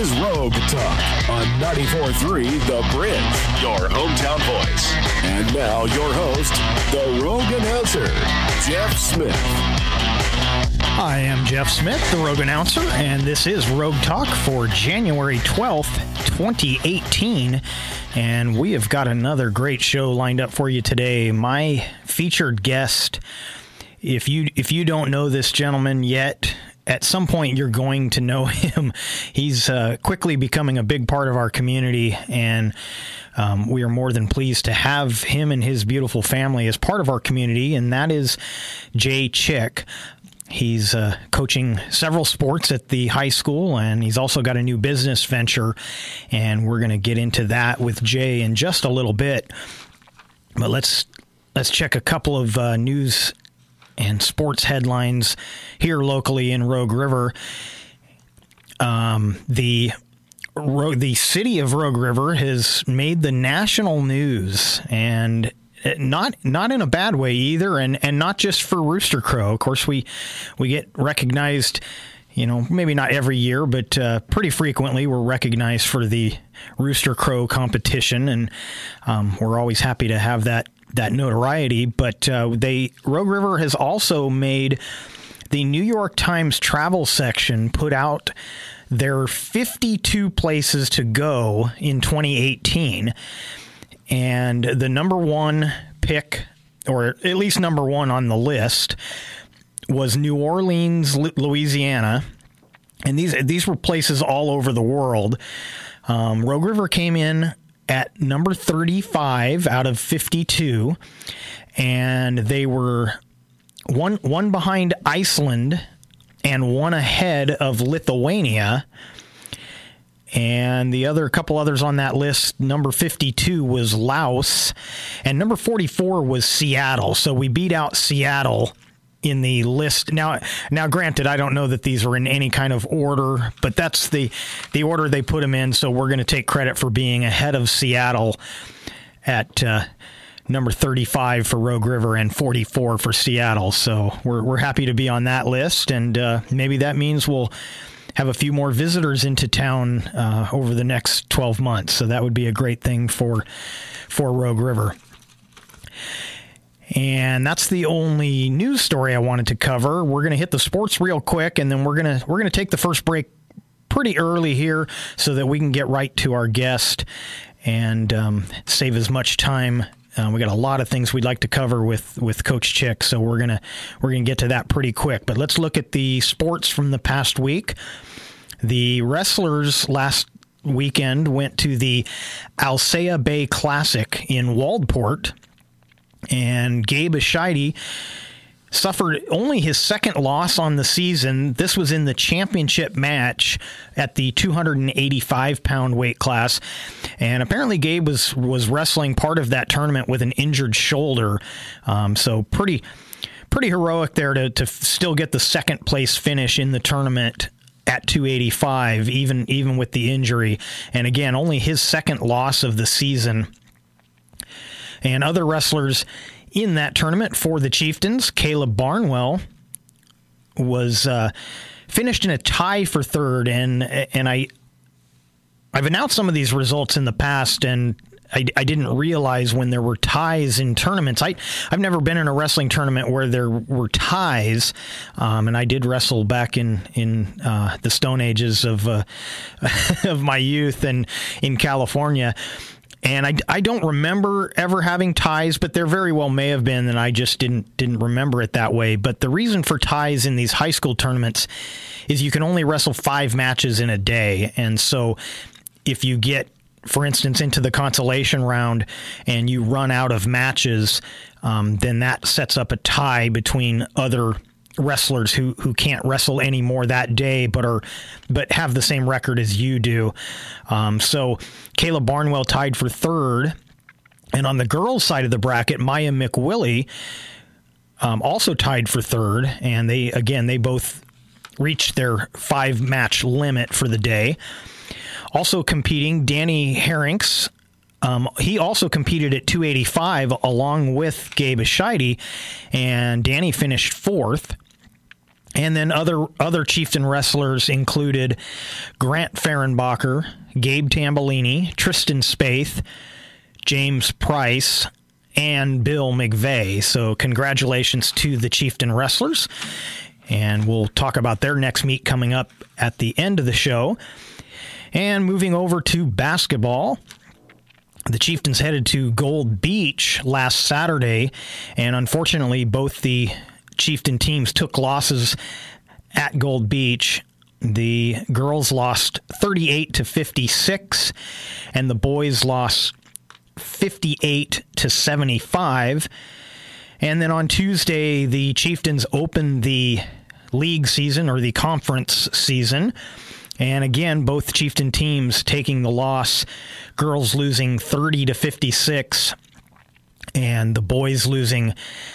is Rogue Talk on 94.3 The Bridge, your hometown voice. And now your host, the Rogue announcer, Jeff Smith. I am Jeff Smith, the Rogue announcer, and this is Rogue Talk for January 12th, 2018. And we have got another great show lined up for you today. My featured guest, if you don't know this gentleman yet, at some point you're going to know him. He's quickly becoming a big part of our community, and we are more than pleased to have him and his beautiful family as part of our community, and that is Jay Chick. He's coaching several sports at the high school, and he's also got a new business venture, and we're going to get into that with Jay in just a little bit. But let's check a couple of news and sports headlines here locally in Rogue River. The city of Rogue River has made the national news, and not in a bad way either, and not just for Rooster Crow. Of course, we get recognized, maybe not every year, but pretty frequently we're recognized for the Rooster Crow competition, and we're always happy to have that notoriety. But Rogue River has also made the New York Times travel section put out their 52 places to go in 2018. And the number one pick, or at least number one on the list, was New Orleans, Louisiana. And these were places all over the world. Rogue River came in at number 35 out of 52, and they were one behind Iceland and one ahead of Lithuania. And the couple others on that list, number 52 was Laos, and number 44 was Seattle. So we beat out Seattle in the list. Now, granted, I don't know that these are in any kind of order, but that's the order they put them in. So we're going to take credit for being ahead of Seattle at number 35 for Rogue River and 44 for Seattle. So we're happy to be on that list, and maybe that means we'll have a few more visitors into town over the next 12 months. So that would be a great thing for Rogue River. And that's the only news story I wanted to cover. We're going to hit the sports real quick, and then we're going to take the first break pretty early here so that we can get right to our guest and save as much time. We got a lot of things we'd like to cover with Coach Chick, so we're gonna get to that pretty quick. But let's look at the sports from the past week. The wrestlers last weekend went to the Alsea Bay Classic in Waldport, and Gabe Escheide suffered only his second loss on the season. This was in the championship match at the 285-pound weight class. And apparently Gabe was wrestling part of that tournament with an injured shoulder. So pretty heroic there to still get the second place finish in the tournament at 285, even with the injury. And again, only his second loss of the season. And other wrestlers in that tournament for the Chieftains, Caleb Barnwell was finished in a tie for third, and I've announced some of these results in the past, and I didn't realize when there were ties in tournaments. I've never been in a wrestling tournament where there were ties, and I did wrestle back in the Stone Ages of my youth and in California. And I don't remember ever having ties, but there very well may have been, and I just didn't remember it that way. But the reason for ties in these high school tournaments is you can only wrestle 5 matches in a day. And so if you get, for instance, into the consolation round and you run out of matches, then that sets up a tie between other wrestlers who can't wrestle anymore that day, but have the same record as you do. So Caleb Barnwell tied for third, and on the girls' side of the bracket, Maya McWillie also tied for third, and they both reached their 5-match limit for the day. Also competing, Danny Herrinks. He also competed at 285 along with Gabe Escheide, and Danny finished fourth. And then other Chieftain wrestlers included Grant Fehrenbacher, Gabe Tambellini, Tristan Spaeth, James Price, and Bill McVeigh. So congratulations to the Chieftain wrestlers. And we'll talk about their next meet coming up at the end of the show. And moving over to basketball, the Chieftains headed to Gold Beach last Saturday, and unfortunately both the Chieftain teams took losses at Gold Beach. The girls lost 38-56, and the boys lost 58-75. And then on Tuesday, the Chieftains opened the league season, or the conference season. And again, both Chieftain teams taking the loss, girls losing 30-56, and the boys losing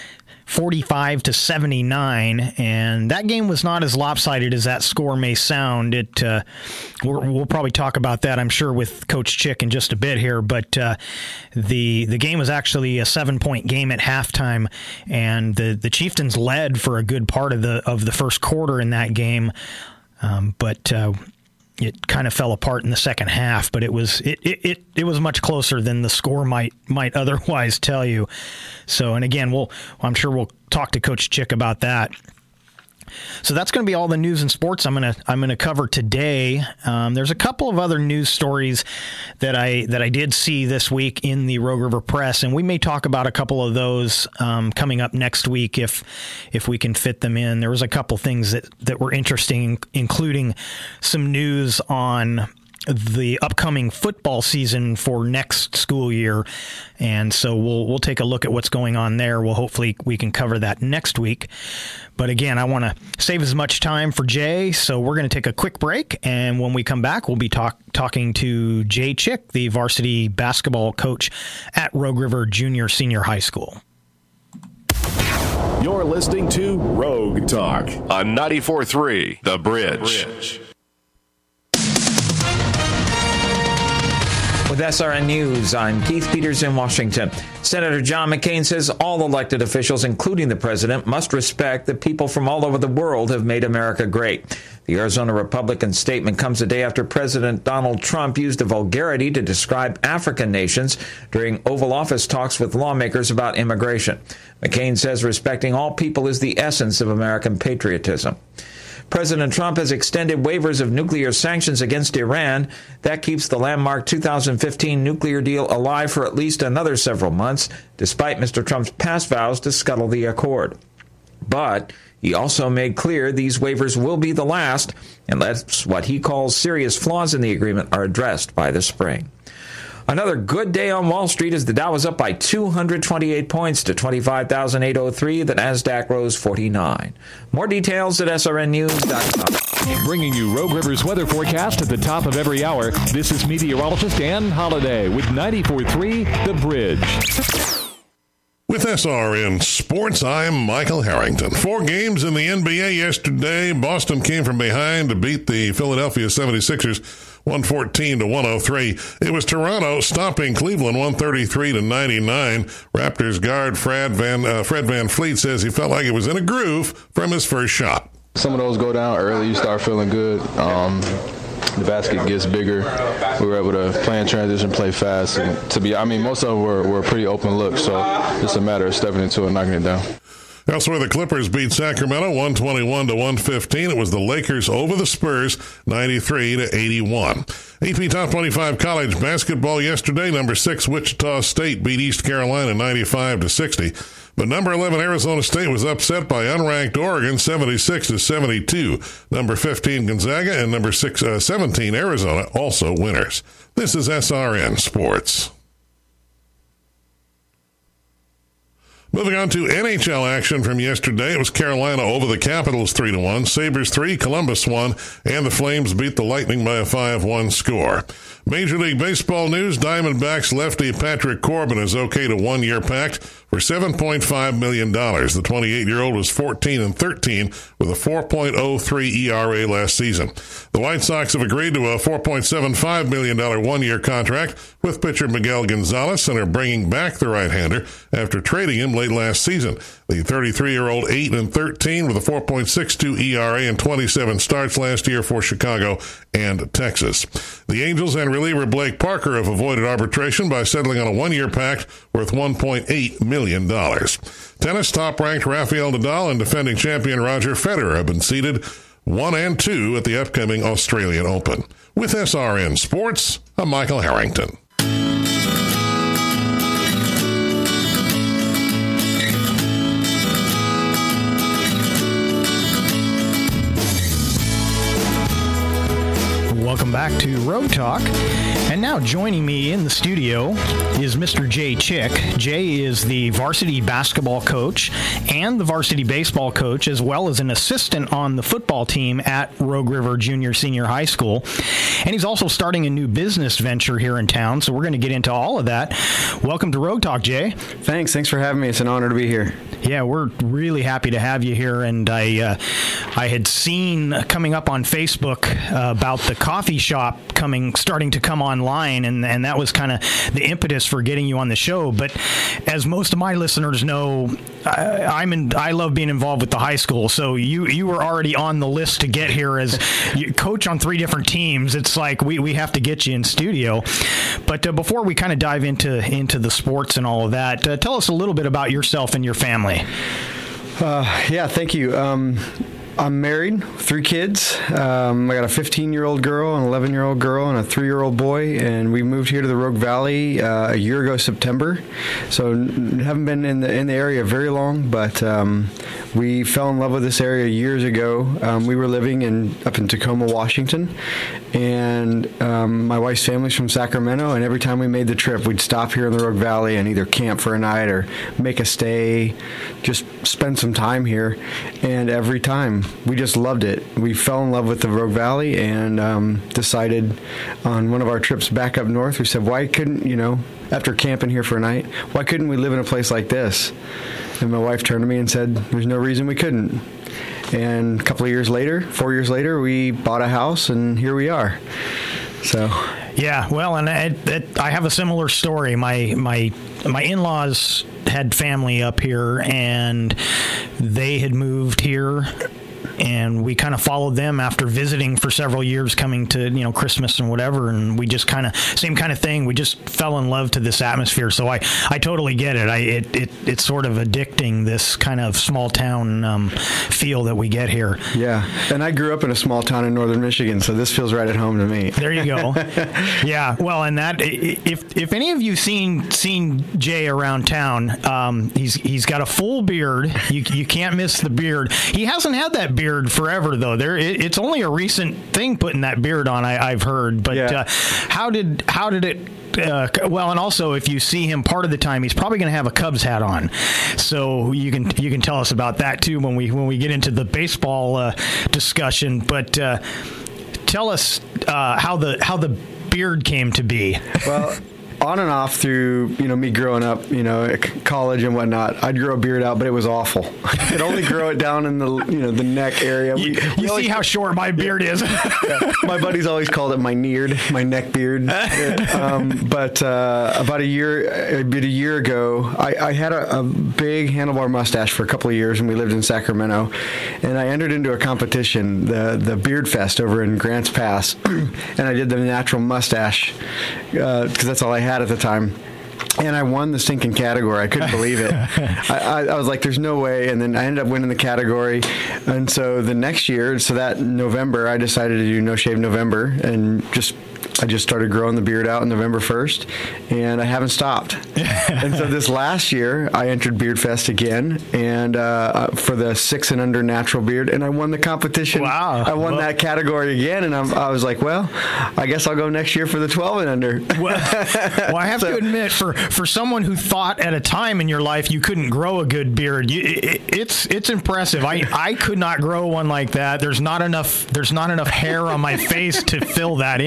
45-79. And that game was not as lopsided as that score may sound. We'll probably talk about that, I'm sure, with Coach Chick in just a bit here. But the game was actually a 7-point game at halftime, and the Chieftains led for a good part of the first quarter in that game. But it kind of fell apart in the second half. But it was much closer than the score might otherwise tell you. So, and again, I'm sure we'll talk to Coach Chick about that. So that's going to be all the news and sports I'm going to cover today. There's a couple of other news stories that I did see this week in the Rogue River Press, and we may talk about a couple of those coming up next week if we can fit them in. There was a couple things that were interesting, including some news on the upcoming football season for next school year, and so we'll take a look at what's going on there. Hopefully we can cover that next week. But again, I want to save as much time for Jay, so we're going to take a quick break, and when we come back, we'll be talking to Jay Chick, the varsity basketball coach at Rogue River Junior Senior High School. You're listening to Rogue Talk on 94.3 The Bridge. With SRN News, I'm Keith Peters in Washington. Senator John McCain says all elected officials, including the president, must respect that people from all over the world have made America great. The Arizona Republican statement comes a day after President Donald Trump used a vulgarity to describe African nations during Oval Office talks with lawmakers about immigration. McCain says respecting all people is the essence of American patriotism. President Trump has extended waivers of nuclear sanctions against Iran. That keeps the landmark 2015 nuclear deal alive for at least another several months, despite Mr. Trump's past vows to scuttle the accord. But he also made clear these waivers will be the last, unless what he calls serious flaws in the agreement are addressed by the spring. Another good day on Wall Street as the Dow was up by 228 points to 25,803. The Nasdaq rose 49. More details at srnnews.com. Bringing you Rogue River's weather forecast at the top of every hour. This is meteorologist Ann Holliday with 94.3 The Bridge. With SRN Sports, I'm Michael Harrington. 4 games in the NBA yesterday. Boston came from behind to beat the Philadelphia 76ers 114-103. It was Toronto stopping Cleveland 133-99. Raptors guard Fred VanVleet says he felt like it was in a groove from his first shot. Some of those go down early. You start feeling good. The basket gets bigger. We were able to play in transition, play fast, and most of them were pretty open looks. So it's a matter of stepping into it and knocking it down. Elsewhere, the Clippers beat Sacramento 121-115. It was the Lakers over the Spurs 93-81. AP Top 25 college basketball yesterday. Number 6 Wichita State beat East Carolina 95-60. But number 11 Arizona State was upset by unranked Oregon 76-72. Number 15 Gonzaga and number 17 Arizona also winners. This is SRN Sports. Moving on to NHL action from yesterday. It was Carolina over the Capitals 3-1, Sabres 3, Columbus 1, and the Flames beat the Lightning by a 5-1 score. Major League Baseball news, Diamondbacks lefty Patrick Corbin is okay to 1-year pact for for $7.5 million. The 28-year-old was 14-13 with a 4.03 ERA last season. The White Sox have agreed to a $4.75 million one-year contract with pitcher Miguel Gonzalez and are bringing back the right-hander after trading him late last season. The 33-year-old 8-13 with a 4.62 ERA and 27 starts last year for Chicago and Texas. The Angels and reliever Blake Parker have avoided arbitration by settling on a one-year pact worth $1.8 million. Tennis top-ranked Rafael Nadal and defending champion Roger Federer have been seeded 1 and 2 at the upcoming Australian Open. With SRN Sports, I'm Michael Harrington. Welcome back to Road Talk. And now joining me in the studio is Mr. Jay Chick. Jay is the varsity basketball coach and the varsity baseball coach, as well as an assistant on the football team at Rogue River Junior Senior High School. And he's also starting a new business venture here in town, so we're going to get into all of that. Welcome to Road Talk, Jay. Thanks for having me. It's an honor to be here. Yeah, we're really happy to have you here. And I had seen coming up on Facebook about the coffee shop starting to come online, and that was kind of the impetus for getting you on the show. But as most of my listeners know, I love being involved with the high school. So you were already on the list to get here as you coach on 3 different teams. It's like we have to get you in studio. But before we kind of dive into the sports and all of that, tell us a little bit about yourself and your family. Yeah, thank you. I'm married, 3 kids. I got a 15-year-old girl, an 11-year-old girl, and a 3-year-old boy, and we moved here to the Rogue Valley a year ago, September. So haven't been in the area very long, but we fell in love with this area years ago. We were living up in Tacoma, Washington, and my wife's family's from Sacramento, and every time we made the trip, we'd stop here in the Rogue Valley and either camp for a night or make a stay, just spend some time here, and every time we just loved it. We fell in love with the Rogue Valley and decided on one of our trips back up north, we said, why couldn't, after camping here for a night, why couldn't we live in a place like this? And my wife turned to me and said, there's no reason we couldn't. And a couple of years later, 4 years later, we bought a house, and here we are. So... Yeah, well, and I have a similar story. My in-laws had family up here, and they had moved here, and we kind of followed them after visiting for several years, coming to Christmas and whatever, and we just kind of same kind of thing. We just fell in love to this atmosphere. So I totally get it. It's sort of addicting, this kind of small town feel that we get here. Yeah, and I grew up in a small town in northern Michigan, so this feels right at home to me. There you go. Yeah, well, and that if any of you seen Jay around town, he's got a full beard. You can't miss the beard. He hasn't had that beard forever, though. It's only a recent thing putting that beard on, I've heard. But yeah. How did it? Well, and also, if you see him part of the time, he's probably going to have a Cubs hat on. So you can tell us about that too when we get into the baseball discussion. But tell us how the beard came to be. Well, on and off through, me growing up, at college and whatnot, I'd grow a beard out, but it was awful. I could only grow it down in the neck area. You see how short my beard is. Yeah. My buddies always called it my neck beard. But about a year ago, I had a big handlebar mustache for a couple of years when we lived in Sacramento, and I entered into a competition, the Beard Fest over in Grants Pass, and I did the natural mustache because that's all I had at the time. And I won the stinking category. I couldn't believe it. I was like, there's no way. And then I ended up winning the category. And so the next year, that November, I decided to do No Shave November and I just started growing the beard out on November 1st, and I haven't stopped. And so this last year, I entered Beard Fest again, and for the 6 and under natural beard, and I won the competition. Wow! I won that category again, and I was like, well, I guess I'll go next year for the 12 and under. Well, I have to admit, for someone who thought at a time in your life you couldn't grow a good beard, it's impressive. I could not grow one like that. There's not enough hair on my face to fill that in. So.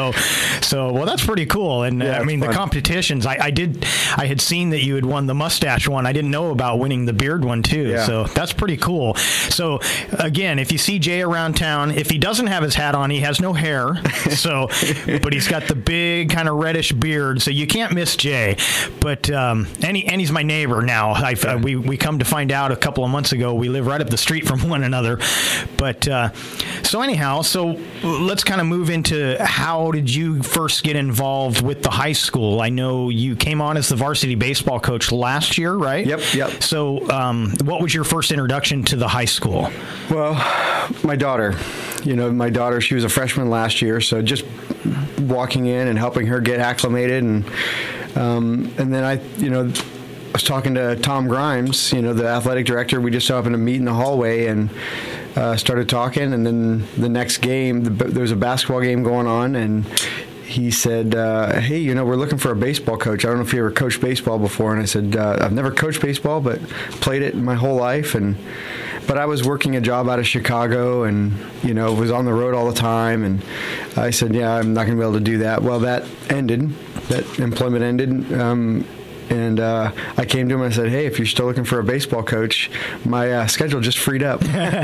So well, that's pretty cool. And Yeah, I mean, fun. the competitions, I had seen that you had won the mustache one. I didn't know about winning the beard one too. Yeah. So that's pretty cool. So again, if you see Jay around town, if he doesn't have his hat on, he has no hair. So, but he's got the big kind of reddish beard. So you can't miss Jay. But and he's my neighbor now. We come to find out a couple of months ago, we live right up the street from one another. But so anyhow, so let's kind of move into how did you first get involved with the high school? I know you came on as the varsity baseball coach last year, right? Yep. So what was your first introduction to the high school? Well, my daughter, she was a freshman last year, so just walking in and helping her get acclimated, and then I was talking to Tom Grimes, the athletic director. We just happened to meet in the hallway and started talking, and then the next game, there was a basketball game going on, and he said, hey, we're looking for a baseball coach. I don't know if you ever coached baseball before. And I said, I've never coached baseball, but played it my whole life. But I was working a job out of Chicago and, was on the road all the time. And I said, yeah, I'm not going to be able to do that. Well, that ended. That employment ended. And I came to him and I said, hey, if you're still looking for a baseball coach, my schedule just freed up.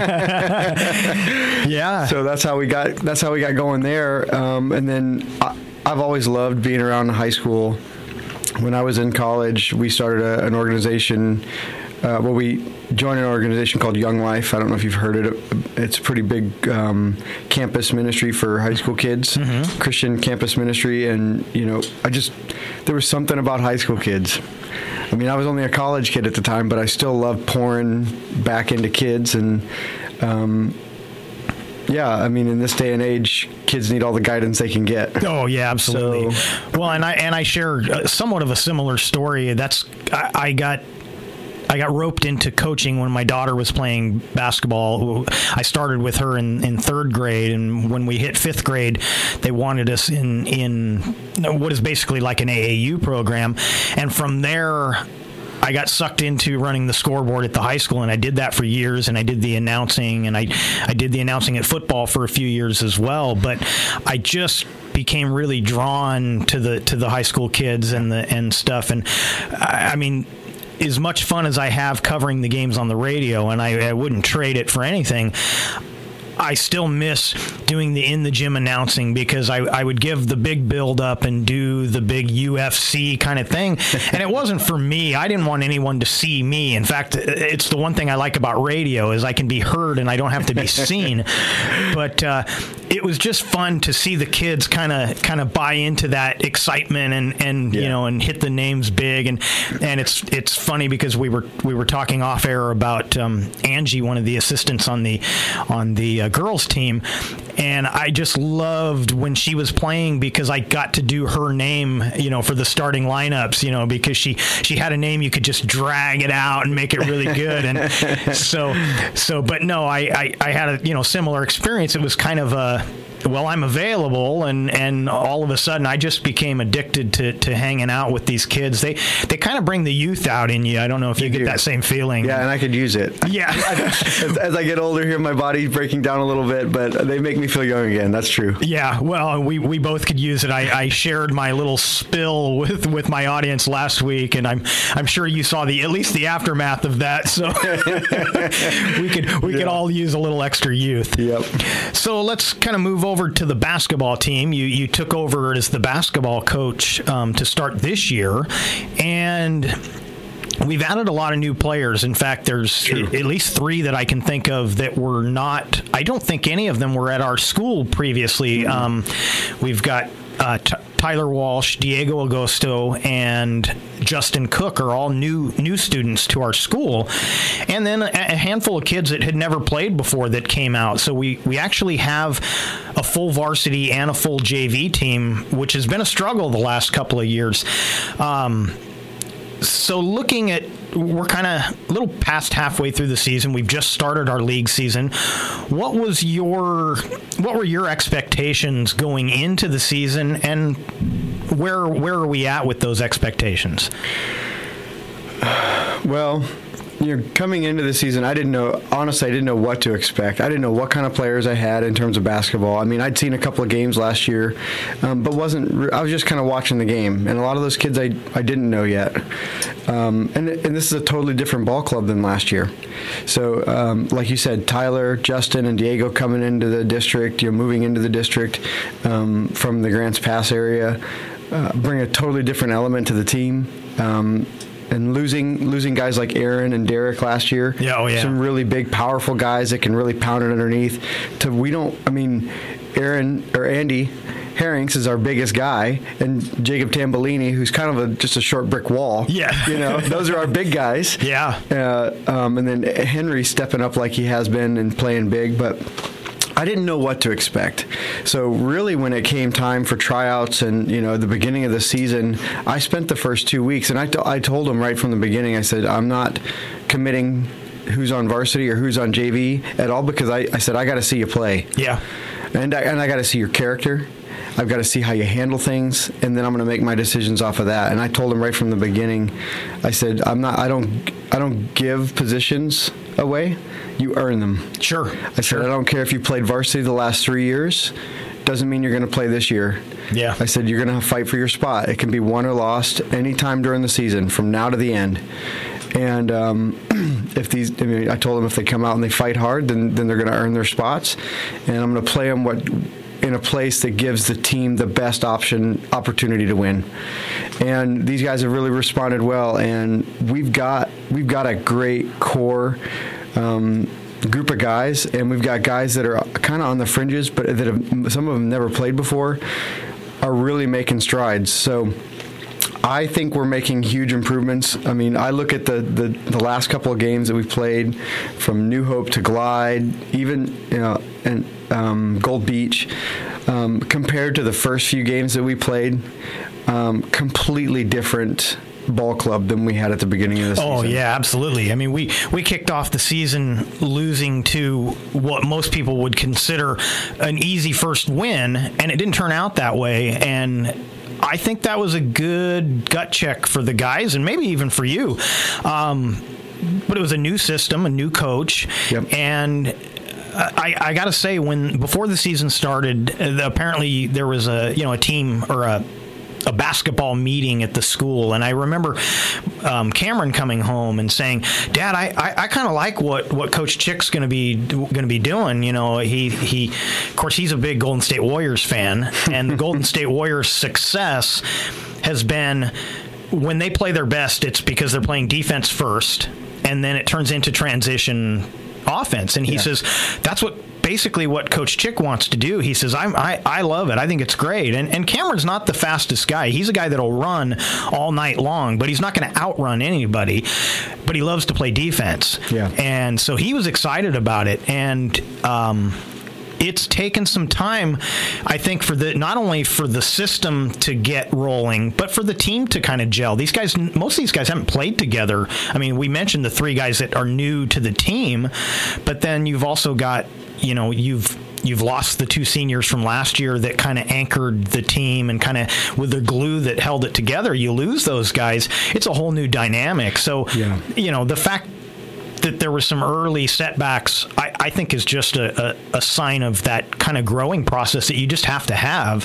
Yeah. So that's how we got going there. And then I've always loved being around the high school. When I was in college, we started an organization. We joined an organization called Young Life. I don't know if you've heard it. It's a pretty big campus ministry for high school kids, Christian campus ministry. And, there was something about high school kids. I mean, I was only a college kid at the time, but I still loved pouring back into kids. And, in this day and age, kids need all the guidance they can get. Oh yeah, absolutely. Well, and I share somewhat of a similar story. I got roped into coaching when my daughter was playing basketball. I started with her in third grade, and when we hit fifth grade, they wanted us in what is basically like an AAU program. And from there, I got sucked into running the scoreboard at the high school, and I did that for years, and I did the announcing, and I did the announcing at football for a few years as well. But I just became really drawn to the high school kids and stuff. And I mean, as much fun as I have covering the games on the radio, and I wouldn't trade it for anything, I still miss doing the in the gym announcing, because I would give the big build up and do the big UFC kind of thing. And it wasn't for me. I didn't want anyone to see me. In fact, it's the one thing I like about radio is I can be heard and I don't have to be seen. But it was just fun to see the kids kind of buy into that excitement and and hit the names big. And it's funny because we were talking off air about Angie, one of the assistants on the girls team, and I just loved when she was playing because I got to do her name, for the starting lineups, because she had a name you could just drag it out and make it really good. And but no, I had a similar experience. It was kind of I'm available, and all of a sudden I just became addicted to hanging out with these kids. They kind of bring the youth out in you. I don't know if you get that same feeling. Yeah, and I could use it. Yeah. as I get older here, my body's breaking down a little bit, but they make me feel young again. That's true. Yeah, well, we both could use it. I shared my little spill with my audience last week, and I'm sure you saw at least the aftermath of that. So we could all use a little extra youth. Yep. So let's kind of move over to the basketball team. You took over as the basketball coach to start this year, and we've added a lot of new players. In fact, there's at least 3 that I can think of that were not. I don't think any of them were at our school previously. We've got Tyler Walsh, Diego Agosto, and Justin Cook are all new students to our school, and then a handful of kids that had never played before that came out. So we actually have a full varsity and a full JV team, which has been a struggle the last couple of years. So looking at, we're kind of a little past halfway through the season. We've just started our league season. What were your expectations going into the season, and where are we at with those expectations? Well, coming into the season, I didn't know what to expect. I didn't know what kind of players I had in terms of basketball. I mean, I'd seen a couple of games last year, but I was just kind of watching the game. And a lot of those kids I didn't know yet. And this is a totally different ball club than last year. So, like you said, Tyler, Justin, and Diego coming into the district, moving into the district from the Grants Pass area, bring a totally different element to the team. And losing guys like Aaron and Derek last year. Some really big, powerful guys that can really pound it underneath. Aaron or Andy Herrings is our biggest guy, and Jacob Tambolini, who's kind of just a short brick wall. Yeah. Those are our big guys. Yeah. And then Henry stepping up like he has been and playing big, but I didn't know what to expect. So really when it came time for tryouts and, the beginning of the season, I spent the first 2 weeks, and I told them right from the beginning, I said, I'm not committing who's on varsity or who's on JV at all, because I said, I got to see you play. Yeah. And I got to see your character. I've got to see how you handle things, and then I'm going to make my decisions off of that. And I told them right from the beginning, I said, I don't give positions away. You earn them. Sure. I said, I don't care if you played varsity the last 3 years. Doesn't mean you're going to play this year. Yeah. I said, you're going to fight for your spot. It can be won or lost any time during the season, from now to the end. And I told them if they come out and they fight hard, then they're going to earn their spots. And I'm going to play them in a place that gives the team the best opportunity to win. And these guys have really responded well. And we've got a great core group of guys, and we've got guys that are kind of on the fringes, but that some of them never played before, are really making strides. So I think we're making huge improvements. I mean, I look at the last couple of games that we've played, from New Hope to Glide, even and Gold Beach, compared to the first few games that we played, completely different ball club than we had at the beginning of the season. Oh, yeah, absolutely. I mean, we kicked off the season losing to what most people would consider an easy first win, and it didn't turn out that way. And I think that was a good gut check for the guys, and maybe even for you. But it was a new system, a new coach, and I got to say, before the season started, apparently there was a team or a basketball meeting at the school, and I remember Cameron coming home and saying, "Dad, I kind of like what Coach Chick's going to be doing. He of course he's a big Golden State Warriors fan, and the Golden State Warriors' success has been when they play their best. It's because they're playing defense first, and then it turns into transition offense." And he says that's basically what Coach Chick wants to do. He says, I love it. I think it's great. And Cameron's not the fastest guy. He's a guy that'll run all night long, but he's not going to outrun anybody. But he loves to play defense. Yeah. And so he was excited about it. And it's taken some time, I think, not only for the system to get rolling, but for the team to kind of gel. Most of these guys haven't played together. I mean, we mentioned the three guys that are new to the team, but then you've also got, you've lost the two seniors from last year that kind of anchored the team, and kind of with the glue that held it together. You lose those guys, it's a whole new dynamic. So, the fact that there were some early setbacks, I think is just a sign of that kind of growing process that you just have to have.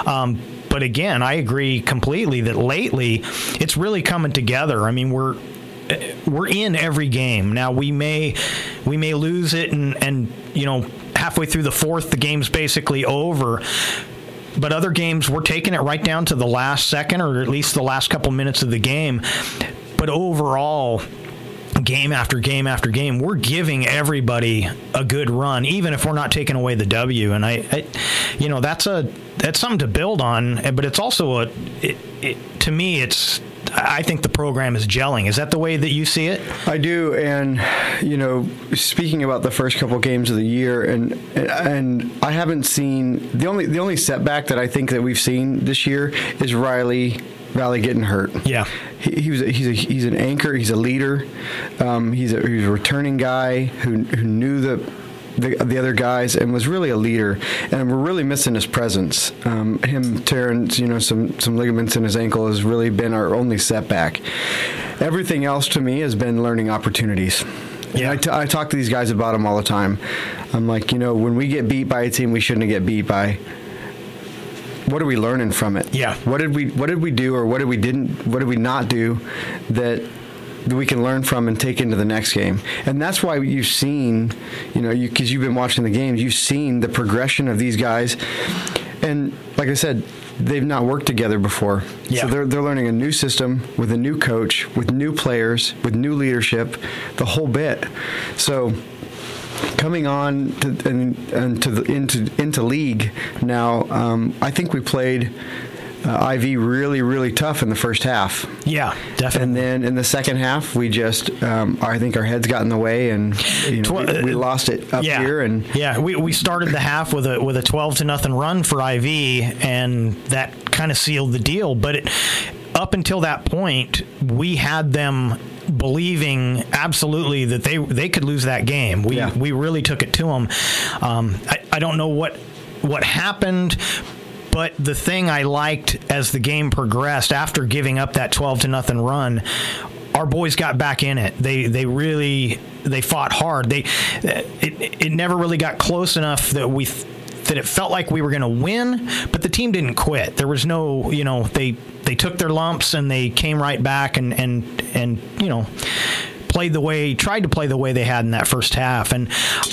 But again, I agree completely that lately it's really coming together. I mean, we're in every game. Now we may lose it and halfway through the fourth, the game's basically over. But other games, we're taking it right down to the last second, or at least the last couple minutes of the game. But overall, game after game after game, we're giving everybody a good run, even if we're not taking away the W. And that's something to build on. But it's also to me, I think the program is gelling. Is that the way that you see it? I do. And, speaking about the first couple games of the year, and I haven't seen, the only setback that I think that we've seen this year is Riley Valley getting hurt. Yeah. He's an anchor. He's a leader. He's a returning guy who knew the other guys and was really a leader. And we're really missing his presence. Him tearing some ligaments in his ankle has really been our only setback. everything else to me has been learning opportunities. Yeah, I talk to these guys about them all the time. I'm like, when we get beat by a team we shouldn't get beat by, what are we learning from it? Yeah. What did we do, or what did we not do that we can learn from and take into the next game? And that's why you've seen, because you've been watching the games, you've seen the progression of these guys. And like I said, they've not worked together before. Yeah. So they're learning a new system with a new coach, with new players, with new leadership, the whole bit. So coming on into league now, I think we played IV really, really tough in the first half. Yeah, definitely. And then in the second half, we just, I think our heads got in the way, and we lost it up here. And we started the half with a 12-0 run for IV, and that kind of sealed the deal. But up until that point, we had them believing absolutely that they could lose that game. We really took it to them. I don't know what happened. But the thing I liked as the game progressed, after giving up that 12-0 run, our boys got back in it. They really fought hard. It never really got close enough that it felt like we were going to win, but the team didn't quit. There was no, they took their lumps and they came right back and tried to play the way they had in that first half. And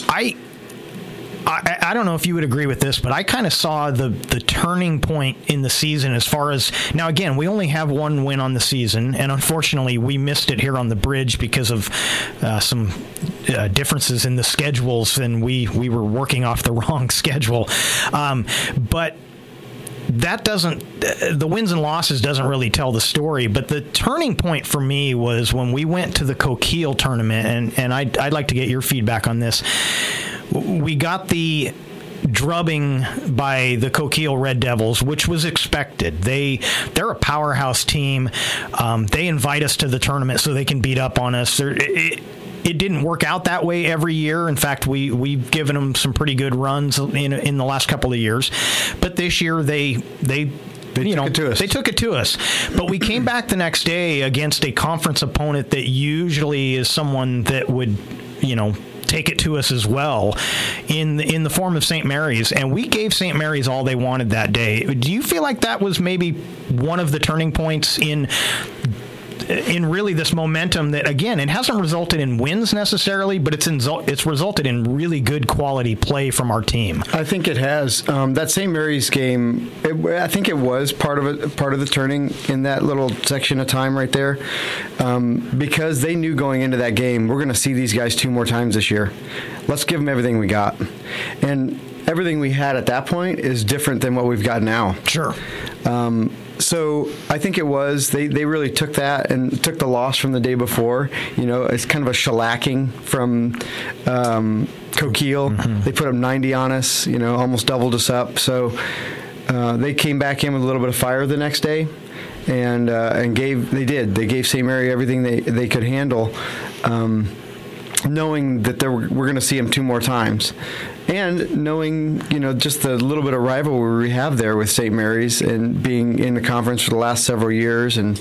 I don't know if you would agree with this, but I kind of saw the turning point in the season as far as, now again, we only have one win on the season, and unfortunately we missed it here on the bridge because of some differences in the schedules, and we were working off the wrong schedule. But that the wins and losses doesn't really tell the story, but the turning point for me was when we went to the Coquille tournament, and I'd like to get your feedback on this. We got the drubbing by the Coquille Red Devils, which was expected. They're a powerhouse team. They invite us to the tournament so they can beat up on us. It didn't work out that way every year. In fact, we've given them some pretty good runs in the last couple of years. But this year they took it to us. But we came back the next day against a conference opponent that usually is someone that would, take it to us as well in the form of St. Mary's, and we gave St. Mary's all they wanted that day. Do you feel like that was maybe one of the turning points in really this momentum that, again, it hasn't resulted in wins necessarily, but it's resulted in really good quality play from our team? I think it has. That St. Mary's game, I think it was part of the turning in that little section of time right there, because they knew going into that game, we're going to see these guys 2 more times this year. Let's give them everything we got. And everything we had at that point is different than what we've got now. Sure. So I think it was, they really took that and took the loss from the day before. It's kind of a shellacking from Coquille. Mm-hmm. They put up 90 on us, almost doubled us up. So they came back in with a little bit of fire the next day, and they gave St. Mary everything they could handle, knowing that we're going to see them 2 more times. And knowing, just the little bit of rivalry we have there with St. Mary's and being in the conference for the last several years. And,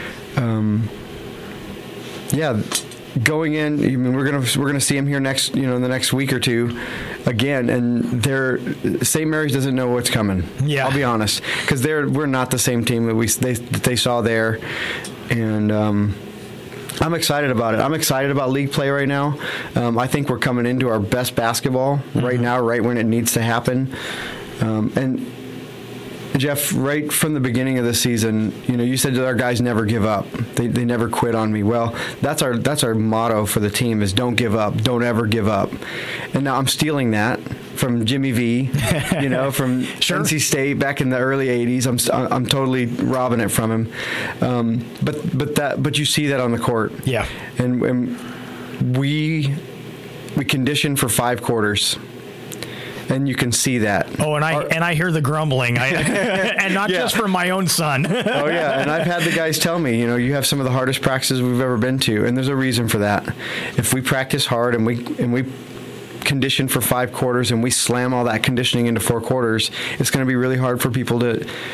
going in, we're gonna see them here next, in the next week or 2 again. And St. Mary's doesn't know what's coming. Yeah. I'll be honest, because we're not the same team that they saw there. And, I'm excited about it. I'm excited about league play right now. I think we're coming into our best basketball right now, right when it needs to happen. And Jeff, right from the beginning of the season, you said that our guys never give up. They never quit on me. Well, that's our motto for the team is don't give up, don't ever give up. And now I'm stealing that from Jimmy V, from sure. NC State back in the early '80s. I'm totally robbing it from him. But you see that on the court. Yeah. And we condition for 5 quarters. And you can see that. Oh, and I hear the grumbling, and not just from my own son. Oh yeah, and I've had the guys tell me, you have some of the hardest practices we've ever been to, and there's a reason for that. If we practice hard and we condition for 5 quarters and we slam all that conditioning into 4 quarters, it's going to be really hard for people to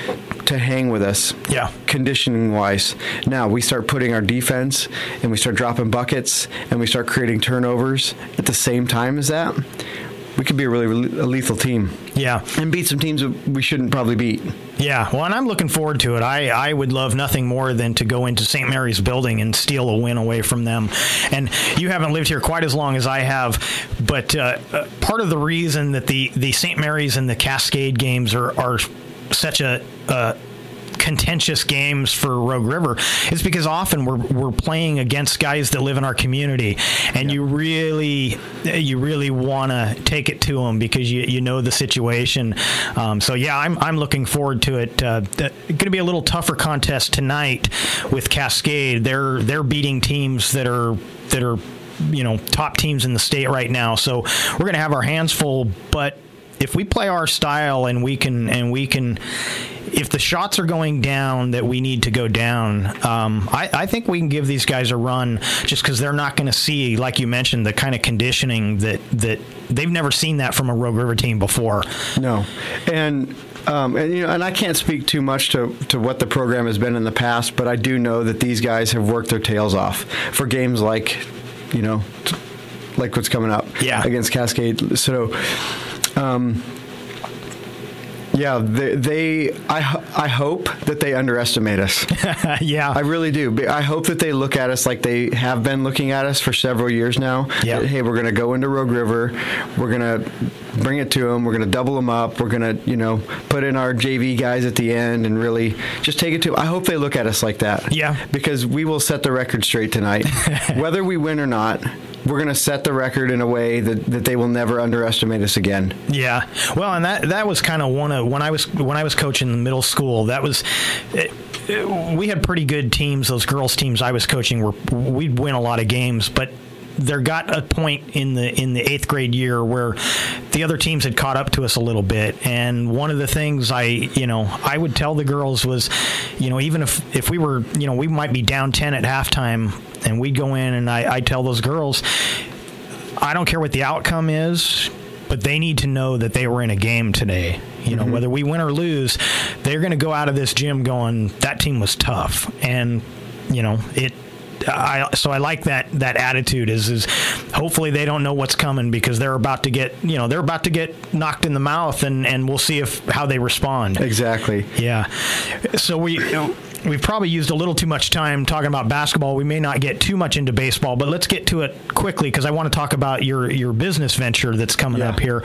to hang with us. Yeah. Conditioning wise. Now we start putting our defense and we start dropping buckets and we start creating turnovers at the same time as that. We could be a really lethal team. Yeah. And beat some teams that we shouldn't probably beat. Yeah, well, and I'm looking forward to it. I would love nothing more than to go into St. Mary's building and steal a win away from them. And you haven't lived here quite as long as I have, but part of the reason that the St. Mary's and the Cascade games are such a contentious games for Rogue River is because often we're playing against guys that live in our community, and you really want to take it to them because you know the situation. So yeah, I'm looking forward to it. Going to be a little tougher contest tonight with Cascade. They're beating teams that are top teams in the state right now. So we're going to have our hands full, but if we play our style and we can, if the shots are going down that we need to go down, I think we can give these guys a run just because they're not going to see, like you mentioned, the kind of conditioning that they've never seen that from a Rogue River team before. No. And I can't speak too much to what the program has been in the past, but I do know that these guys have worked their tails off for games like what's coming up against Cascade. So, I hope that they underestimate us. Yeah. I really do. I hope that they look at us like they have been looking at us for several years now. Yeah. Hey, we're going to go into Rogue River. We're going to bring it to them. We're going to double them up. We're going to, put in our JV guys at the end and really just take it to them. I hope they look at us like that. Yeah. Because we will set the record straight tonight. Whether we win or not, we're going to set the record in a way that they will never underestimate us again. Yeah. Well, and that was kind of one of when I was coaching in middle school. That was we had pretty good teams. Those girls teams I was coaching we'd win a lot of games, but there got a point in the 8th grade year where the other teams had caught up to us a little bit. And one of the things I would tell the girls was, even if we were, we might be down 10 at halftime and we'd go in and I'd tell those girls, I don't care what the outcome is, but they need to know that they were in a game today. Whether we win or lose, they're going to go out of this gym going, that team was tough. And, so I like that attitude is hopefully they don't know what's coming because they're about to get knocked in the mouth and we'll see how they respond. Exactly. Yeah. So we've probably used a little too much time talking about basketball. We may not get too much into baseball, but let's get to it quickly because I want to talk about your business venture that's coming up here.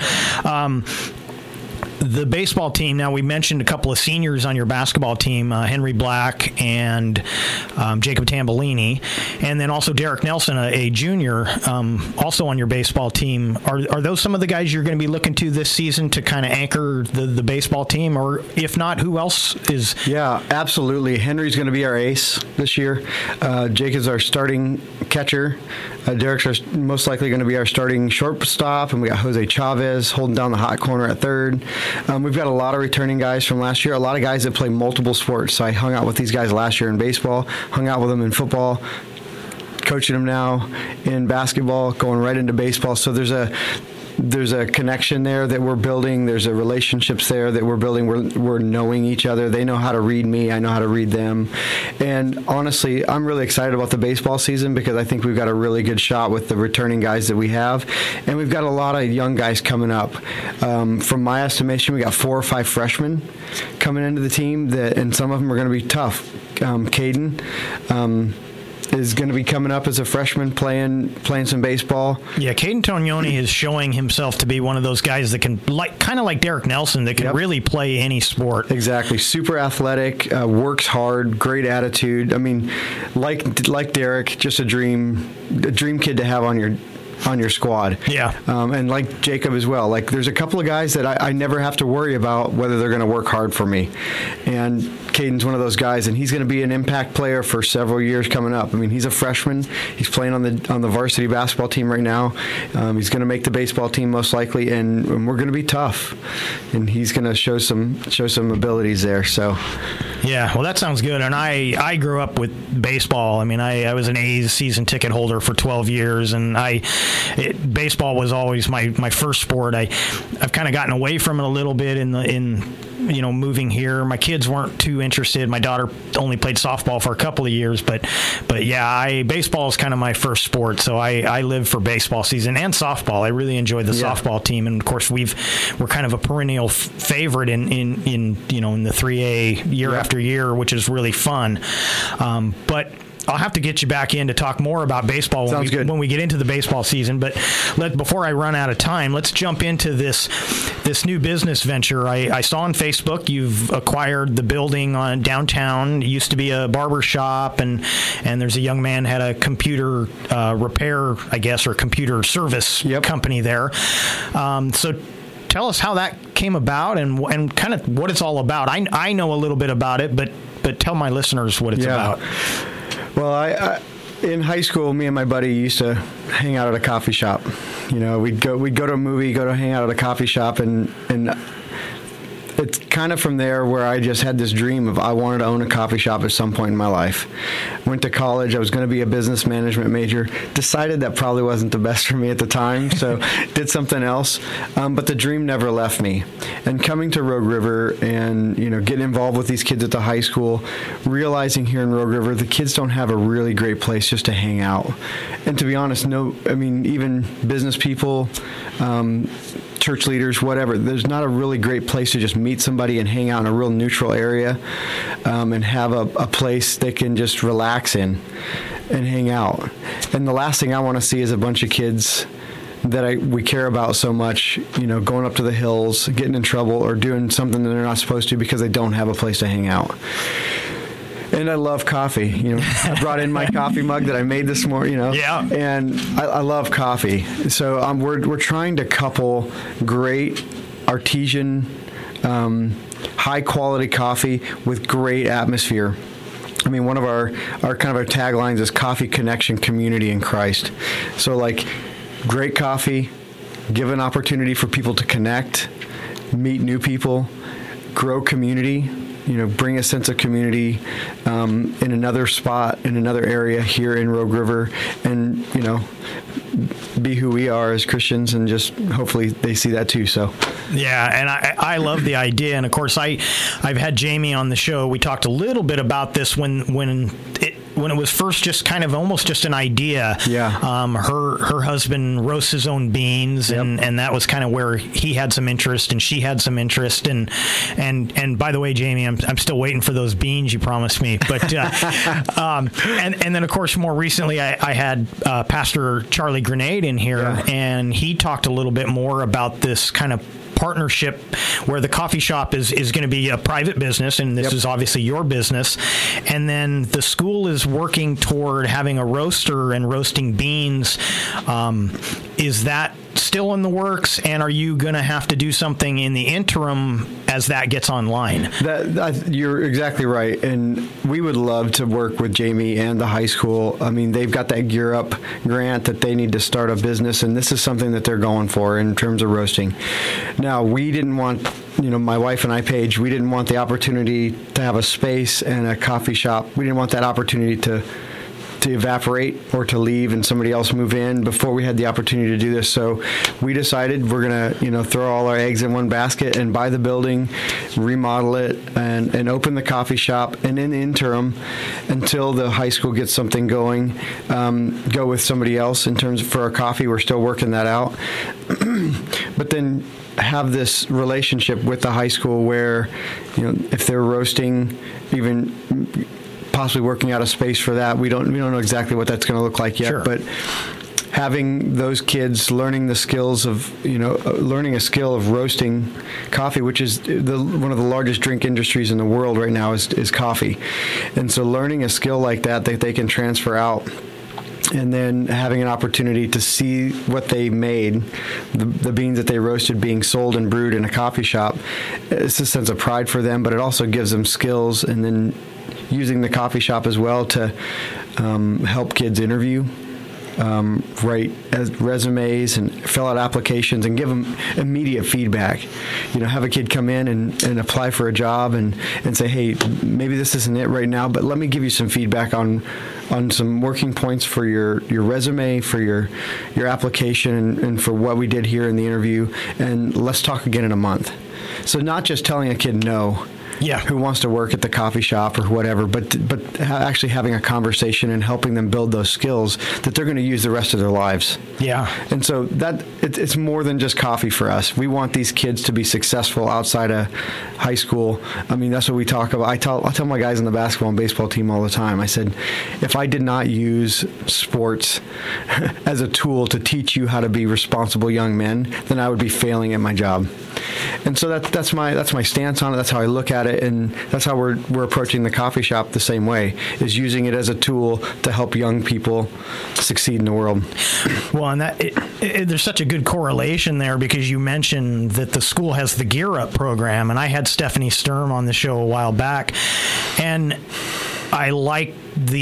The baseball team, now we mentioned a couple of seniors on your basketball team, Henry Black and Jacob Tambellini, and then also Derek Nelson, a junior, also on your baseball team. Are those some of the guys you're going to be looking to this season to kind of anchor the baseball team? Or if not, who else is? Yeah, absolutely. Henry's going to be our ace this year. Jacob's our starting catcher. Derek's most likely going to be our starting shortstop, and we got Jose Chavez holding down the hot corner at third. We've got a lot of returning guys from last year, a lot of guys that play multiple sports. So I hung out with these guys last year in baseball, hung out with them in football, coaching them now in basketball, going right into baseball. So there's a connection there that we're building. There's a relationships there that we're building. We're knowing each other. They know how to read me. I know how to read them. And honestly, I'm really excited about the baseball season because I think we've got a really good shot with the returning guys that we have. And we've got a lot of young guys coming up. From my estimation, we got 4 or 5 freshmen coming into the team, and some of them are going to be tough. Caden is going to be coming up as a freshman playing some baseball. Yeah, Caden Tognoni is showing himself to be one of those guys that can, kind of like Derek Nelson, that can really play any sport. Exactly. Super athletic, works hard, great attitude. I mean, like Derek, just a dream kid to have on your squad. Yeah. And like Jacob as well. Like there's a couple of guys that I never have to worry about whether they're going to work hard for me. And Caden's one of those guys, and he's going to be an impact player for several years coming up. I mean, he's a freshman. He's playing on the varsity basketball team right now. He's going to make the baseball team most likely, and we're going to be tough. And he's going to show some abilities there. So. Yeah, well, that sounds good. And I grew up with baseball. I mean, I was an A's season ticket holder for 12 years, and baseball was always my first sport. I've kind of gotten away from it a little bit in moving here. My kids weren't too interested. My daughter only played softball for a couple of years, but yeah, baseball is kind of my first sport. So I live for baseball season and softball. I really enjoy the softball team, and of course we're kind of a perennial favorite in the 3A year after year, which is really fun. But I'll have to get you back in to talk more about baseball when we get into the baseball season. But before I run out of time, let's jump into this new business venture. I saw on Facebook you've acquired the building on downtown. It used to be a barber shop, and there's a young man had a computer repair, I guess, or computer service company there. So tell us how that came about and kind of what it's all about. I know a little bit about it, but tell my listeners what it's about. Well, I in high school, me and my buddy used to hang out at a coffee shop. We'd go to a movie, go to hang out at a coffee shop, and it's kind of from there where I just had this dream of I wanted to own a coffee shop at some point in my life. Went to college. I was going to be a business management major. Decided that probably wasn't the best for me at the time, so did something else. But the dream never left me. And coming to Rogue River and getting involved with these kids at the high school, realizing here in Rogue River the kids don't have a really great place just to hang out. And to be honest, even business people, church leaders, whatever, there's not a really great place to just meet somebody and hang out in a real neutral area and have a place they can just relax in and hang out. And the last thing I want to see is a bunch of kids that we care about so much, going up to the hills, getting in trouble, or doing something that they're not supposed to because they don't have a place to hang out. And I love coffee. I brought in my coffee mug that I made this morning. Yeah. And I love coffee. So we're trying to couple great artisan, high quality coffee with great atmosphere. One of our taglines is Coffee Connection Community in Christ. So great coffee, give an opportunity for people to connect, meet new people, grow community. Bring a sense of community in another spot, in another area here in Rogue River, and, be who we are as Christians, and just hopefully they see that too. So, yeah, and I love the idea. And of course, I've had Jamie on the show. We talked a little bit about this when it was first just kind of almost just an idea. Yeah. Her husband roasts his own beans, and that was kind of where he had some interest and she had some interest. And by the way, Jamie, I'm still waiting for those beans you promised me. But and then of course more recently I had Pastor Charlie Grenade in here, and he talked a little bit more about this kind of partnership where the coffee shop is going to be a private business, and this is obviously your business, and then the school is working toward having a roaster and roasting beans. Is that still in the works, and are you going to have to do something in the interim as that gets online? You're exactly right, and we would love to work with Jamie and the high school. They've got that Gear Up grant that they need to start a business, and this is something that they're going for in terms of roasting. Now, we didn't want, my wife and I, Paige, we didn't want the opportunity to have a space and a coffee shop. We didn't want that opportunity to evaporate or to leave and somebody else move in before we had the opportunity to do this. So we decided we're going to, throw all our eggs in one basket and buy the building, remodel it, and open the coffee shop. And in the interim, until the high school gets something going, go with somebody else in terms of for our coffee. We're still working that out. But then have this relationship with the high school where, if they're roasting, even possibly working out a space for that. We don't know exactly what that's going to look like yet, but having those kids learning the skills of, learning a skill of roasting coffee, which is one of the largest drink industries in the world right now is coffee. And so learning a skill like that they can transfer out, and then having an opportunity to see what they made, the beans that they roasted being sold and brewed in a coffee shop, it's a sense of pride for them, but it also gives them skills, and then using the coffee shop as well to help kids interview, write resumes and fill out applications and give them immediate feedback. Have a kid come in and apply for a job and say, hey, maybe this isn't it right now, but let me give you some feedback on on some working points for your resume, for your application, and for what we did here in the interview. And let's talk again in a month. So not just telling a kid no. Yeah. Who wants to work at the coffee shop or whatever, but actually having a conversation and helping them build those skills that they're going to use the rest of their lives. Yeah. And so it's more than just coffee for us. We want these kids to be successful outside of high school. I mean, that's what we talk about. I tell my guys on the basketball and baseball team all the time. I said, if I did not use sports as a tool to teach you how to be responsible young men, then I would be failing at my job. And so that's my stance on it. That's how I look at it, and that's how we're approaching the coffee shop the same way, is using it as a tool to help young people succeed in the world. Well, and there's such a good correlation there, because you mentioned that the school has the Gear Up program, and I had Stephanie Sturm on the show a while back, and I like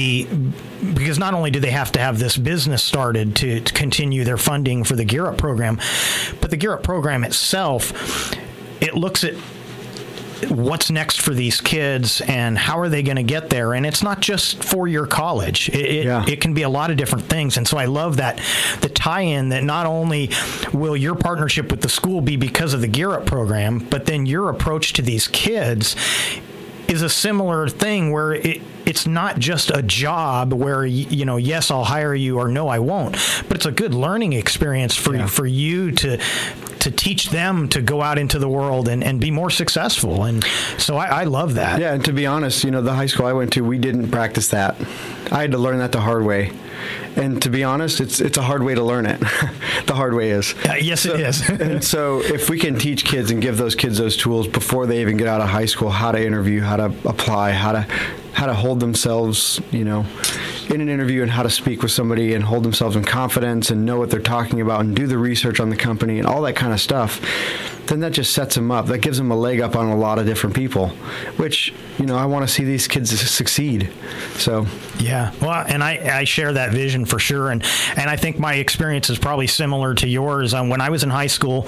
because not only do they have to have this business started to continue their funding for the Gear Up program, but the Gear Up program itself, it looks at what's next for these kids and how are they going to get there. And it's not just 4-year college. It can be a lot of different things. And so I love that the tie-in that not only will your partnership with the school be because of the Gear Up program, but then your approach to these kids is a similar thing where it's not just a job where, yes, I'll hire you, or no, I won't. But it's a good learning experience for you to teach them to go out into the world and be more successful. And so I love that. Yeah, and to be honest, the high school I went to, we didn't practice that. I had to learn that the hard way. And to be honest, it's a hard way to learn it. The hard way is. Yes, it is. And so if we can teach kids and give those kids those tools before they even get out of high school, how to interview, how to apply, how to hold themselves, in an interview, and how to speak with somebody and hold themselves in confidence and know what they're talking about and do the research on the company and all that kind of stuff, then that just sets them up. That gives them a leg up on a lot of different people, which, I want to see these kids succeed. So. Yeah. Well, and I share that vision for sure. And I think my experience is probably similar to yours. When I was in high school,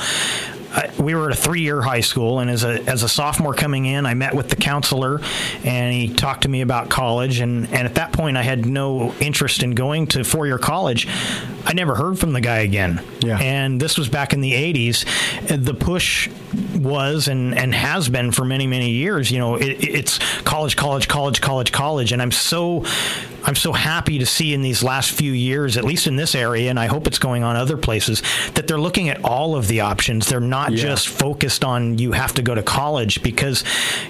we were at a 3-year high school, and as a sophomore coming in, I met with the counselor, and he talked to me about college, and at that point, I had no interest in going to 4-year college. I never heard from the guy again. Yeah. And this was back in the 80s. The push was and has been for many, many years. It's college, and I'm so happy to see in these last few years, at least in this area, and I hope it's going on other places, that they're looking at all of the options. They're not just focused on you have to go to college, because,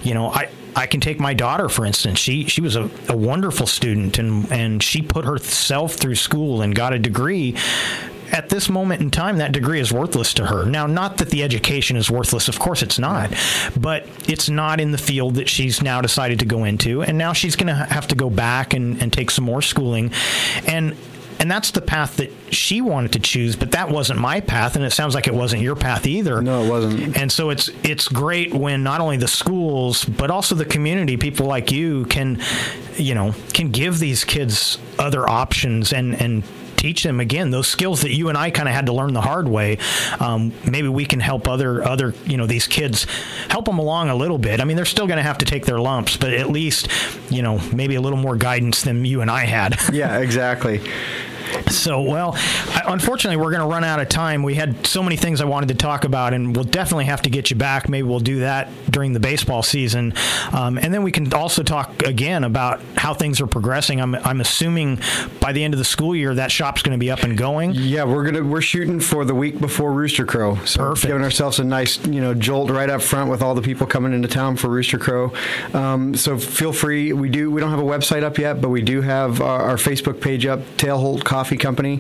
I can take my daughter, for instance. She was a wonderful student, and she put herself through school and got a degree. At this moment in time, that degree is worthless to her. Now, not that the education is worthless. Of course it's not. But it's not in the field that she's now decided to go into. And now she's going to have to go back and take some more schooling. And that's the path that she wanted to choose, but that wasn't my path, and it sounds like it wasn't your path either. No, it wasn't. And so it's great when not only the schools, but also the community, people like you, can give these kids other options and teach them, again, those skills that you and I kind of had to learn the hard way. Maybe we can help other these kids, help them along a little bit. I mean, they're still going to have to take their lumps, but at least, maybe a little more guidance than you and I had. Yeah, exactly. So, well, unfortunately, we're going to run out of time. We had so many things I wanted to talk about, and we'll definitely have to get you back. Maybe we'll do that during the baseball season. And then we can also talk again about how things are progressing. I'm assuming by the end of the school year, that shop's going to be up and going. Yeah, we're shooting for the week before Rooster Crow. So perfect. Giving ourselves a nice, jolt right up front with all the people coming into town for Rooster Crow. So feel free. We don't have a website up yet, but we do have our Facebook page up, Tailholt Coffee Company,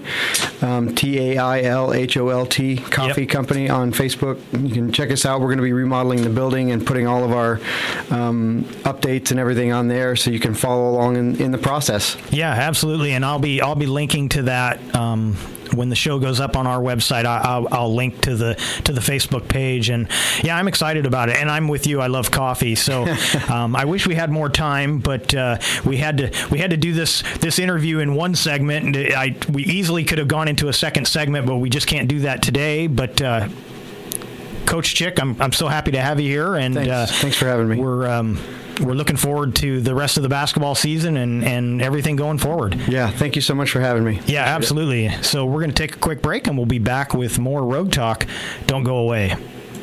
TAILHOLT Coffee Company on Facebook. You can check us out. We're going to be remodeling the building and putting all of our updates and everything on there, so you can follow along in the process. Yeah, absolutely. And I'll be linking to that. When the show goes up on our website, I'll link to the Facebook page, and yeah, I'm excited about it. And I'm with you. I love coffee, so I wish we had more time, but we had to do this interview in one segment. We easily could have gone into a second segment, but we just can't do that today. But Coach Chick, I'm so happy to have you here, and thanks for having me. We're looking forward to the rest of the basketball season and everything going forward. Yeah, thank you so much for having me. Yeah, absolutely. So we're going to take a quick break, and we'll be back with more Rogue Talk. Don't go away.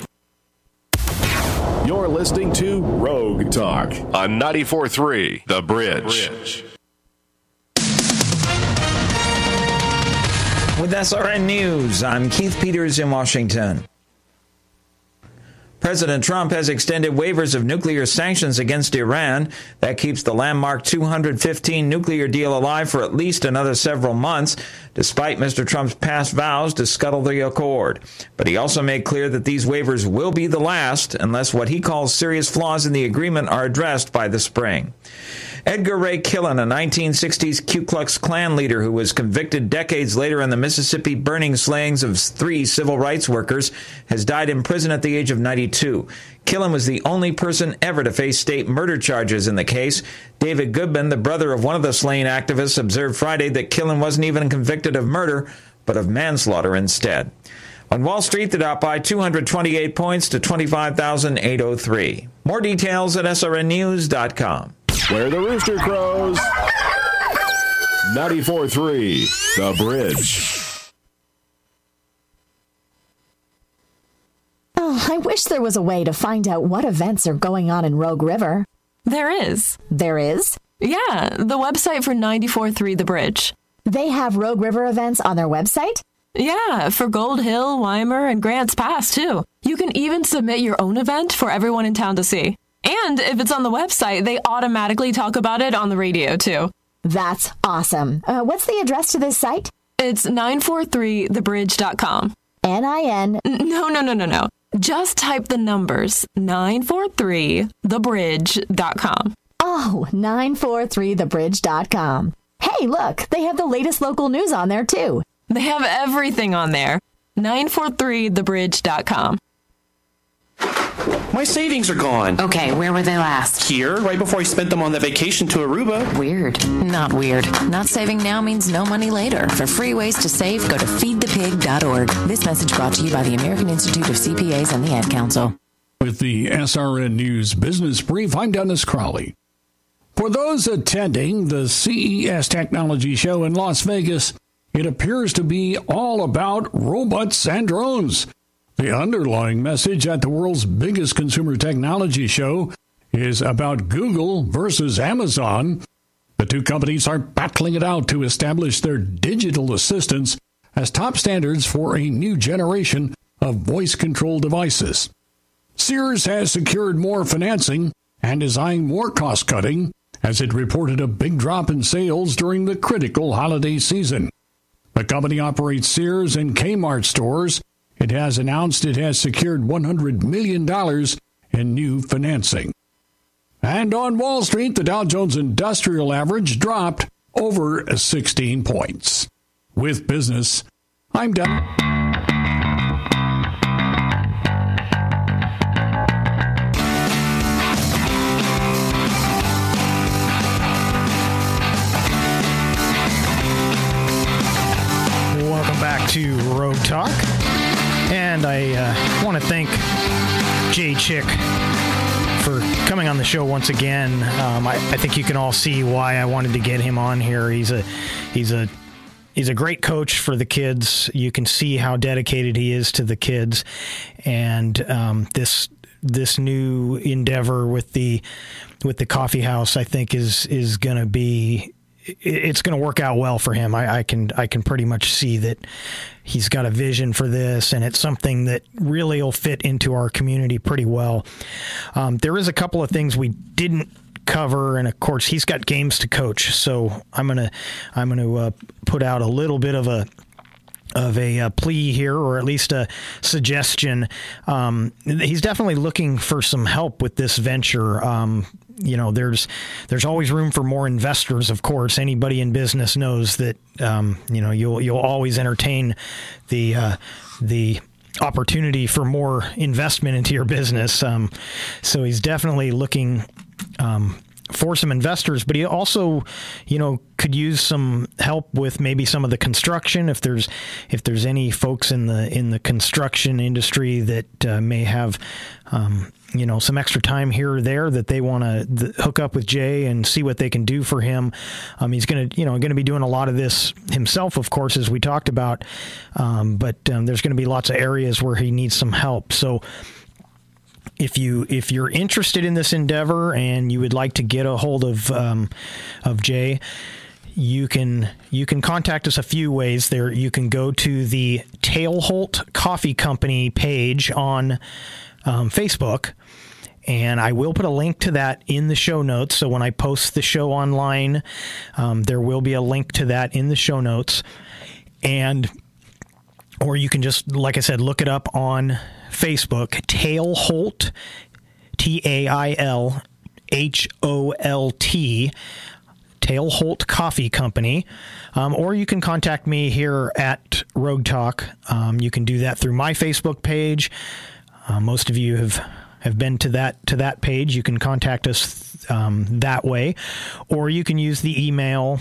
You're listening to Rogue Talk on 94.3 The Bridge. With SRN News, I'm Keith Peters in Washington. President Trump has extended waivers of nuclear sanctions against Iran. That keeps the landmark 215 nuclear deal alive for at least another several months, despite Mr. Trump's past vows to scuttle the accord. But he also made clear that these waivers will be the last unless what he calls serious flaws in the agreement are addressed by the spring. Edgar Ray Killen, a 1960s Ku Klux Klan leader who was convicted decades later in the Mississippi burning slayings of 3 civil rights workers, has died in prison at the age of 92. Killen was the only person ever to face state murder charges in the case. David Goodman, the brother of one of the slain activists, observed Friday that Killen wasn't even convicted of murder, but of manslaughter instead. On Wall Street, the Dow by 228 points to 25,803. More details at srnnews.com. Where the rooster crows. 94.3 The Bridge. Oh, I wish there was a way to find out what events are going on in Rogue River. There is. There is? Yeah, the website for 94.3 The Bridge. They have Rogue River events on their website? Yeah, for Gold Hill, Weimer, and Grants Pass, too. You can even submit your own event for everyone in town to see. And if it's on the website, they automatically talk about it on the radio, too. That's awesome. What's the address to this site? It's 943thebridge.com. N-I-N... No. Just type the numbers, 943thebridge.com. Oh, 943thebridge.com. Hey, look, they have the latest local news on there, too. They have everything on there. 943thebridge.com. My savings are gone. Okay, where were they last? Here, right before I spent them on the vacation to Aruba. Weird. Not weird. Not saving now means no money later. For free ways to save, go to feedthepig.org. This message brought to you by the American Institute of CPAs and the Ad Council. With the SRN News Business Brief, I'm Dennis Crowley. For those attending the CES Technology Show in Las Vegas, it appears to be all about robots and drones. The underlying message at the world's biggest consumer technology show is about Google versus Amazon. The two companies are battling it out to establish their digital assistants as top standards for a new generation of voice-controlled devices. Sears has secured more financing and is eyeing more cost-cutting as it reported a big drop in sales during the critical holiday season. The company operates Sears and Kmart stores. It has announced it has secured $100 million in new financing. And on Wall Street, the Dow Jones Industrial Average dropped over 16 points. With business, I'm done. Welcome back to Rogue Talk. And I want to thank Jay Chick for coming on the show once again. I think you can all see why I wanted to get him on here. He's a great coach for the kids. You can see how dedicated he is to the kids, and this new endeavor with the coffee house, I think, is going to be. It's going to work out well for him. I can pretty much see that he's got a vision for this, and it's something that really will fit into our community pretty well. There is a couple of things we didn't cover, and of course he's got games to coach. So I'm gonna put out a little bit of a plea here, or at least a suggestion. He's definitely looking for some help with this venture. There's always room for more investors. Of course, anybody in business knows that. You'll always entertain the opportunity for more investment into your business. So he's definitely looking for some investors, but he also, could use some help with maybe some of the construction. If there's any folks in the construction industry that may have, some extra time here or there that they want to hook up with Jay and see what they can do for him. He's going to be doing a lot of this himself, of course, as we talked about. But there's going to be lots of areas where he needs some help. So if you're interested in this endeavor and you would like to get a hold of Jay, you can contact us a few ways. There, you can go to the Tailholt Coffee Company page on Facebook, and I will put a link to that in the show notes. So when I post the show online, there will be a link to that in the show notes, or you can just, like I said, look it up on Facebook, Tailholt, Tailholt, Tailholt Coffee Company, or you can contact me here at Rogue Talk. You can do that through my Facebook page. Most of you have been to that page. You can contact us that way, or you can use the email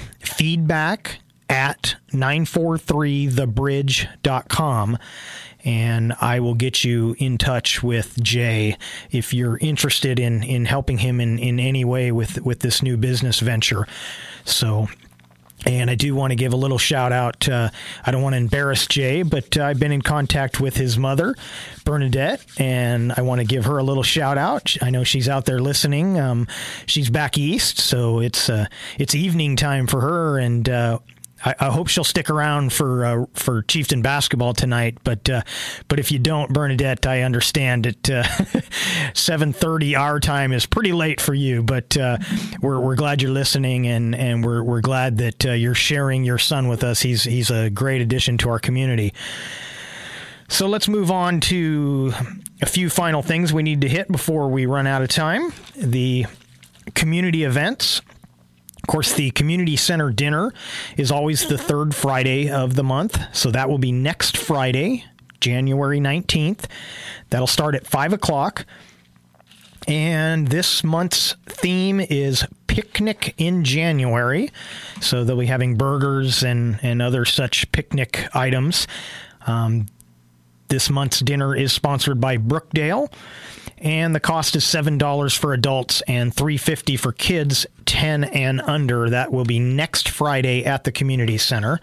feedback@943thebridge.com. And I will get you in touch with Jay if you're interested in helping him in any way with this new business venture. So, and I do want to give a little shout out. I don't want to embarrass Jay, but I've been in contact with his mother, Bernadette, and I want to give her a little shout out. I know she's out there listening. She's back east, so it's evening time for her, and I hope she'll stick around for Chieftain basketball tonight. But if you don't, Bernadette, I understand it. 7:30 our time is pretty late for you. But we're glad you're listening, and we're glad that you're sharing your son with us. He's a great addition to our community. So let's move on to a few final things we need to hit before we run out of time. The community events. Of course, the community center dinner is always the third Friday of the month. So that will be next Friday, January 19th. That'll start at 5 o'clock. And this month's theme is Picnic in January. So they'll be having burgers and other such picnic items. This month's dinner is sponsored by Brookdale. And the cost is $7 for adults and $3.50 for kids 10 and under. That will be next Friday at the community center.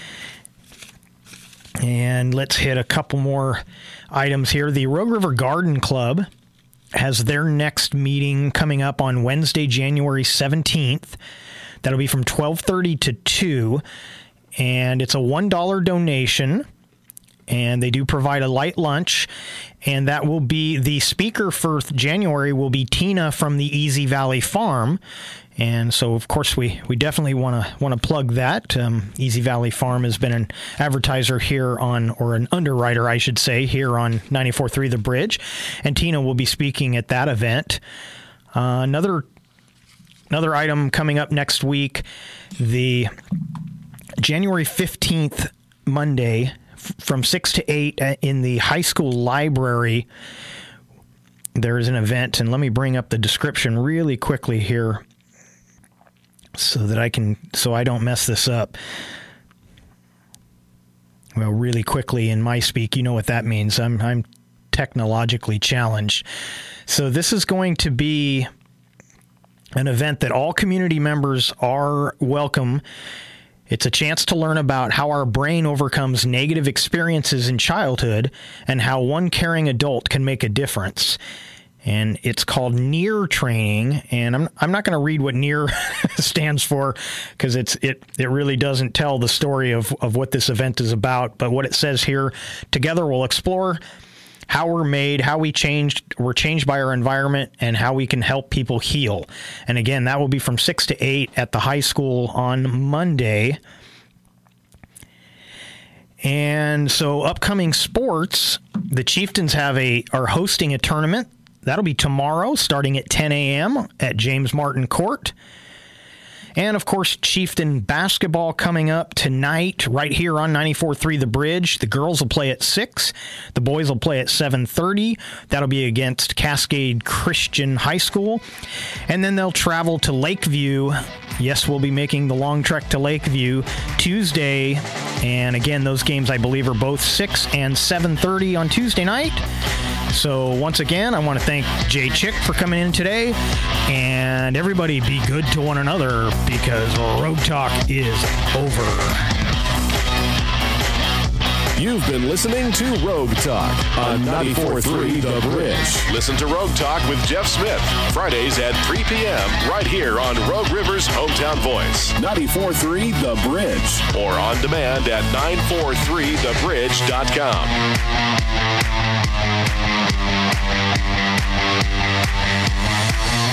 And let's hit a couple more items here. The Rogue River Garden Club has their next meeting coming up on Wednesday, January 17th. That'll be from 12:30 to 2. And it's a $1 donation. And they do provide a light lunch, and that will be the speaker for January will be Tina from the Easy Valley Farm. And so, of course, we definitely want to plug that. Easy Valley Farm has been an advertiser here or an underwriter, I should say, here on 94.3 The Bridge. And Tina will be speaking at that event. Another item coming up next week, the January 15th, Monday, from 6 to 8 in the high school library, there is an event, and let me bring up the description really quickly here so I don't mess this up. Well, really quickly in my speak, you know what that means. I'm technologically challenged. So this is going to be an event that all community members are welcome. It's a chance to learn about how our brain overcomes negative experiences in childhood and how one caring adult can make a difference. And it's called NEAR training. And I'm not going to read what NEAR stands for because it really doesn't tell the story of what this event is about. But what it says here, together we'll explore how we're made, how we're changed by our environment, and how we can help people heal. And again, that will be from 6 to 8 at the high school on Monday. And so upcoming sports, the Chieftains are hosting a tournament. That'll be tomorrow starting at 10 a.m. at James Martin Court. And, of course, Chieftain basketball coming up tonight right here on 94.3 The Bridge. The girls will play at 6. The boys will play at 7:30. That'll be against Cascade Christian High School. And then they'll travel to Lakeview. Yes, we'll be making the long trek to Lakeview Tuesday. And again, those games, I believe, are both 6 and 7:30 on Tuesday night. So once again, I want to thank Jay Chick for coming in today. And everybody be good to one another because Road Talk is over. You've been listening to Rogue Talk on 94.3 The Bridge. Listen to Rogue Talk with Jeff Smith, Fridays at 3 p.m. right here on Rogue River's Hometown Voice. 94.3 The Bridge. Or on demand at 943thebridge.com.